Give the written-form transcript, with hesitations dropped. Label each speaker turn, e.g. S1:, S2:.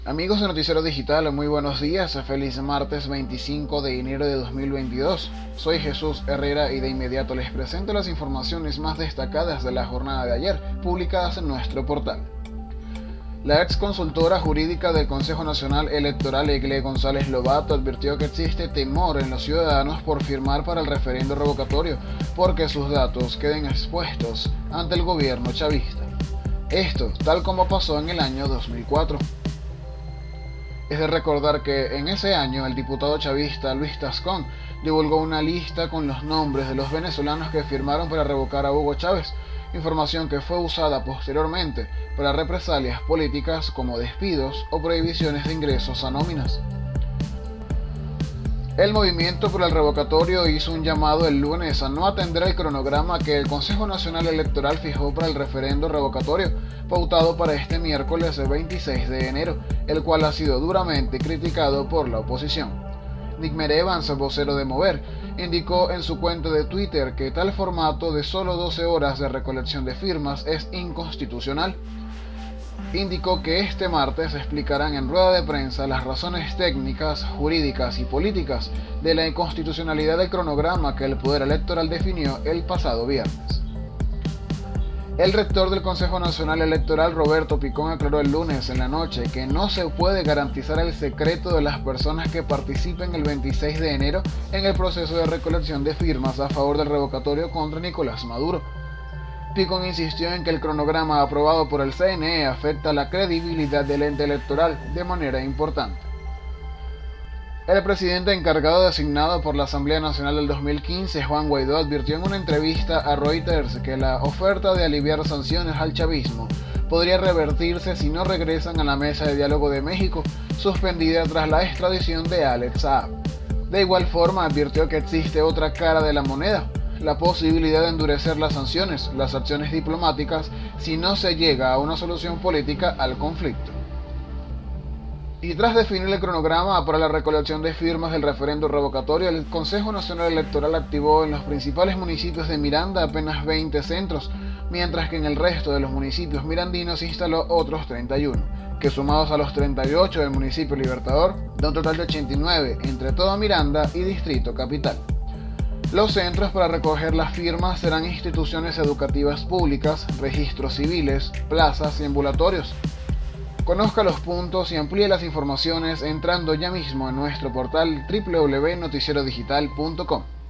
S1: Amigos de Noticiero Digital, muy buenos días, feliz martes 25 de enero de 2022. Soy Jesús Herrera y de inmediato les presento las informaciones más destacadas de la jornada de ayer, publicadas en nuestro portal. La ex consultora jurídica del Consejo Nacional Electoral, Egle González Lobato, advirtió que existe temor en los ciudadanos por firmar para el referendo revocatorio, porque sus datos queden expuestos ante el gobierno chavista. Esto, tal como pasó en el año 2004. Es de recordar que en ese año el diputado chavista Luis Tascón divulgó una lista con los nombres de los venezolanos que firmaron para revocar a Hugo Chávez, información que fue usada posteriormente para represalias políticas como despidos o prohibiciones de ingresos a nóminas. El movimiento por el revocatorio hizo un llamado el lunes a no atender el cronograma que el Consejo Nacional Electoral fijó para el referendo revocatorio, pautado para este miércoles 26 de enero, el cual ha sido duramente criticado por la oposición. Nickmer Evans, vocero de Mover, indicó en su cuenta de Twitter que tal formato de solo 12 horas de recolección de firmas es inconstitucional. Indicó que este martes explicarán en rueda de prensa las razones técnicas, jurídicas y políticas de la inconstitucionalidad del cronograma que el Poder Electoral definió el pasado viernes. El rector del Consejo Nacional Electoral, Roberto Picón, aclaró el lunes en la noche que no se puede garantizar el secreto de las personas que participen el 26 de enero en el proceso de recolección de firmas a favor del revocatorio contra Nicolás Maduro. Picón insistió en que el cronograma aprobado por el CNE afecta la credibilidad del ente electoral de manera importante. El presidente encargado designado por la Asamblea Nacional del 2015, Juan Guaidó, advirtió en una entrevista a Reuters que la oferta de aliviar sanciones al chavismo podría revertirse si no regresan a la mesa de diálogo de México, suspendida tras la extradición de Alex Saab. De igual forma, advirtió que existe otra cara de la moneda: la posibilidad de endurecer las sanciones, las acciones diplomáticas, si no se llega a una solución política al conflicto. Y tras definir el cronograma para la recolección de firmas del referendo revocatorio, el Consejo Nacional Electoral activó en los principales municipios de Miranda apenas 20 centros, mientras que en el resto de los municipios mirandinos instaló otros 31, que sumados a los 38 del municipio Libertador, da un total de 89 entre toda Miranda y Distrito Capital. Los centros para recoger las firmas serán instituciones educativas públicas, registros civiles, plazas y ambulatorios. Conozca los puntos y amplíe las informaciones entrando ya mismo en nuestro portal www.noticierodigital.com.